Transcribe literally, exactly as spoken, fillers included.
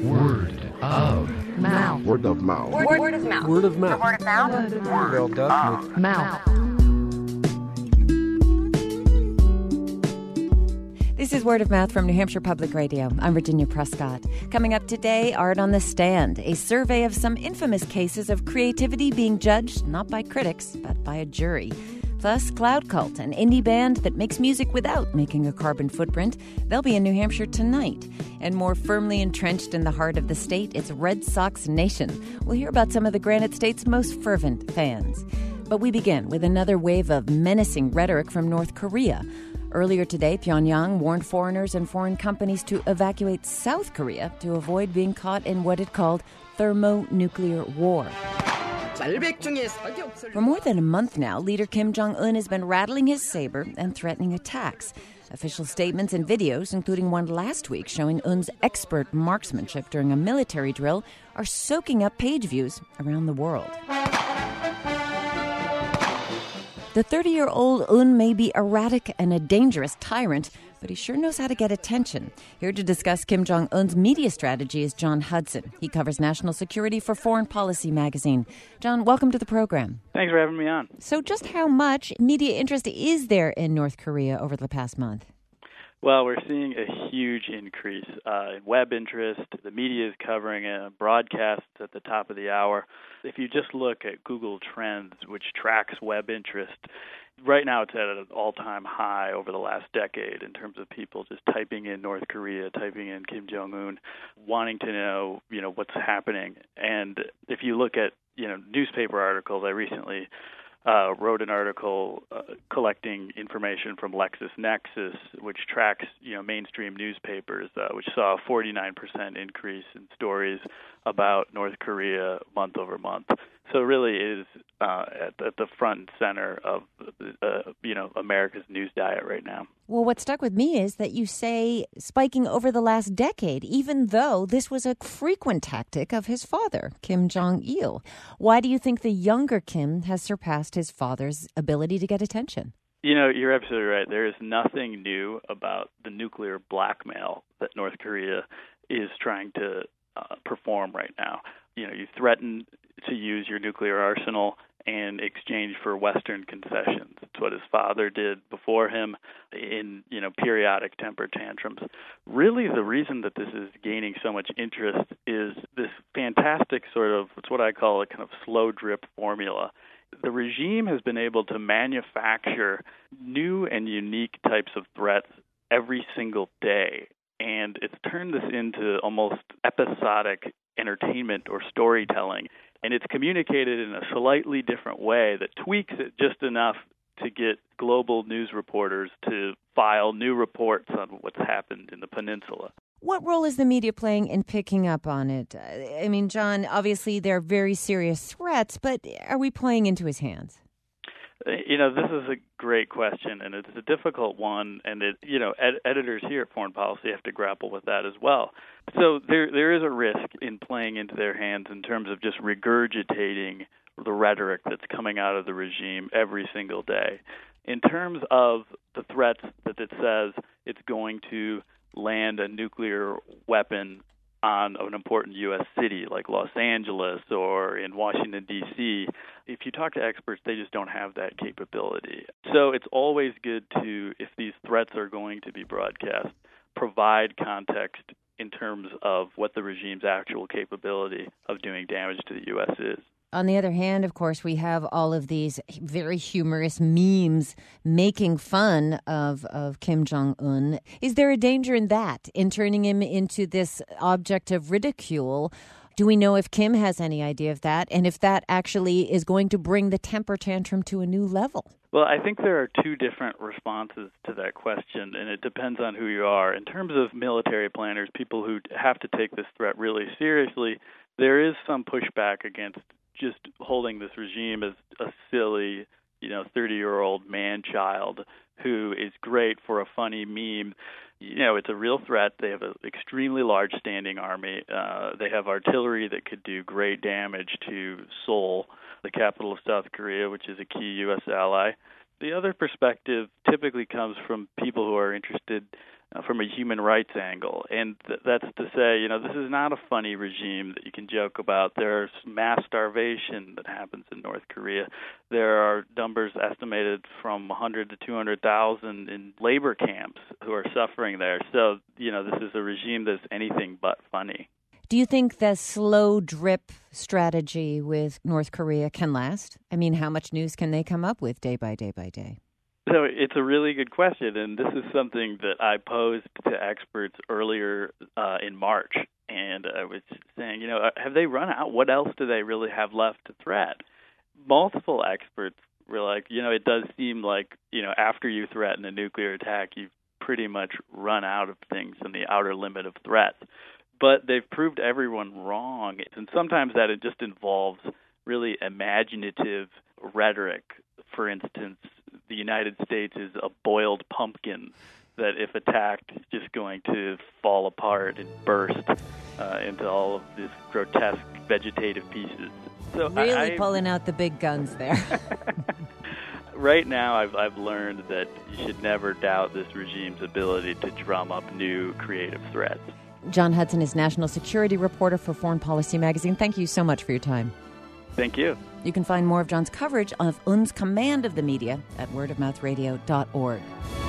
Word of mouth. Word of mouth. Word, word of mouth. Word of mouth. Word of mouth. Word of Mouth. This is Word of Mouth from New Hampshire Public Radio. I'm Virginia Prescott. Coming up today, Art on the Stand, a survey of some infamous cases of creativity being judged not by critics, but by a jury. Plus, Cloud Cult, an indie band that makes music without making a carbon footprint. They'll be in New Hampshire tonight. And more firmly entrenched in the heart of the state, it's Red Sox Nation. We'll hear about some of the Granite State's most fervent fans. But we begin with another wave of menacing rhetoric from North Korea. Earlier today, Pyongyang warned foreigners and foreign companies to evacuate South Korea to avoid being caught in what it called thermonuclear war. For more than a month now, leader Kim Jong-un has been rattling his saber and threatening attacks. Official statements and videos, including one last week showing Un's expert marksmanship during a military drill, are soaking up page views around the world. The thirty-year-old Un may be erratic and a dangerous tyrant, but he sure knows how to get attention. Here to discuss Kim Jong-un's media strategy is John Hudson. He covers national security for Foreign Policy magazine. John, welcome to the program. Thanks for having me on. So just how much media interest is there in North Korea over the past month? Well, we're seeing a huge increase uh, in web interest. The media is covering it, broadcasts at the top of the hour. If you just look at Google Trends, which tracks web interest, right now it's at an all-time high over the last decade in terms of people just typing in North Korea, typing in Kim Jong-un, wanting to know, you know, what's happening. And if you look at, you know, newspaper articles, I recently Uh, wrote an article uh, collecting information from LexisNexis, which tracks, you know, mainstream newspapers, uh, which saw a forty-nine percent increase in stories about North Korea month over month. So it really is uh, at, at the front and center of, uh, you know, America's news diet right now. Well, what stuck with me is that you say spiking over the last decade, even though this was a frequent tactic of his father, Kim Jong-il. Why do you think the younger Kim has surpassed his father's ability to get attention? You know, you're absolutely right. There is nothing new about the nuclear blackmail that North Korea is trying to uh, perform right now. You know, you threaten to use your nuclear arsenal in exchange for Western concessions. It's what his father did before him in, you know, periodic temper tantrums. Really, the reason that this is gaining so much interest is this fantastic sort of, it's what I call a kind of slow drip formula. The regime has been able to manufacture new and unique types of threats every single day, and it's turned this into almost episodic entertainment or storytelling. And it's communicated in a slightly different way that tweaks it just enough to get global news reporters to file new reports on what's happened in the peninsula. What role is the media playing in picking up on it? I mean, John, obviously they're very serious threats, but are we playing into his hands? You know, this is a great question, and it's a difficult one, and it, you know, ed- editors here at Foreign Policy have to grapple with that as well. So there there is a risk in playing into their hands in terms of just regurgitating the rhetoric that's coming out of the regime every single day. In terms of the threats that it says it's going to land a nuclear weapon on an important U S city like Los Angeles or in Washington, D C, if you talk to experts, they just don't have that capability. So it's always good to, if these threats are going to be broadcast, provide context in terms of what the regime's actual capability of doing damage to the U S is. On the other hand, of course, we have all of these very humorous memes making fun of, of Kim Jong-un. Is there a danger in that, in turning him into this object of ridicule? Do we know if Kim has any idea of that, and if that actually is going to bring the temper tantrum to a new level? Well, I think there are two different responses to that question, and it depends on who you are. In terms of military planners, people who have to take this threat really seriously, there is some pushback against just holding this regime as a silly, you know, thirty-year-old man-child who is great for a funny meme. You know, it's a real threat. They have an extremely large standing army. Uh, they have artillery that could do great damage to Seoul, the capital of South Korea, which is a key U S ally. The other perspective typically comes from people who are interested uh, from a human rights angle. And th- that's to say, you know, this is not a funny regime that you can joke about. There's mass starvation that happens in North Korea. There are numbers estimated from one hundred to two hundred thousand in labor camps who are suffering there. So, you know, this is a regime that's anything but funny. Do you think the slow drip strategy with North Korea can last? I mean, how much news can they come up with day by day by day? So it's a really good question, and this is something that I posed to experts earlier uh, in March. And I was saying, you know, have they run out? What else do they really have left to threat? Multiple experts were like, you know, it does seem like, you know, after you threaten a nuclear attack, you've pretty much run out of things in the outer limit of threats. But they've proved everyone wrong. And sometimes that it just involves really imaginative rhetoric. For instance, the United States is a boiled pumpkin that, if attacked, is just going to fall apart and burst uh, into all of these grotesque vegetative pieces. So really I, pulling out the big guns there. Right now, I've I've learned that you should never doubt this regime's ability to drum up new creative threats. John Hudson is national security reporter for Foreign Policy Magazine. Thank you so much for your time. Thank you. You can find more of John's coverage of U N's command of the media at word of mouth radio dot org.